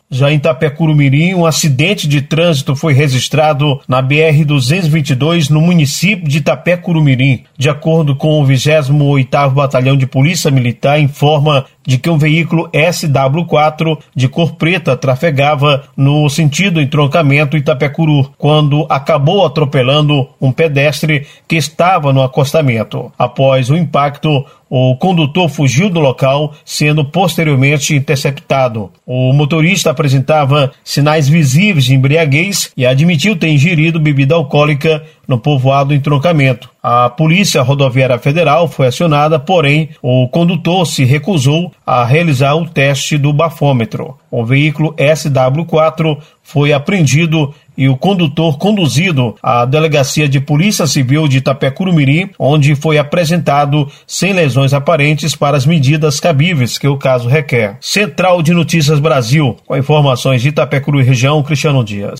Já em Itapecuru-Mirim, um acidente de trânsito foi registrado na BR-222 no município de Itapecuru-Mirim. De acordo com o 28º Batalhão de Polícia Militar, informa de que um veículo SW4 de cor preta trafegava no sentido entroncamento Itapecuru, quando acabou atropelando um pedestre que estava no acostamento. Após o impacto, o condutor fugiu do local, sendo posteriormente interceptado. O motorista apresentava sinais visíveis de embriaguez e admitiu ter ingerido bebida alcoólica no povoado entroncamento. A Polícia Rodoviária Federal foi acionada, porém, o condutor se recusou a realizar o teste do bafômetro. O veículo SW4 foi apreendido e o condutor conduzido à Delegacia de Polícia Civil de Itapecuru-Mirim, onde foi apresentado sem lesões aparentes para as medidas cabíveis que o caso requer. Central de Notícias Brasil, com informações de Itapecuru e região, Cristiano Dias.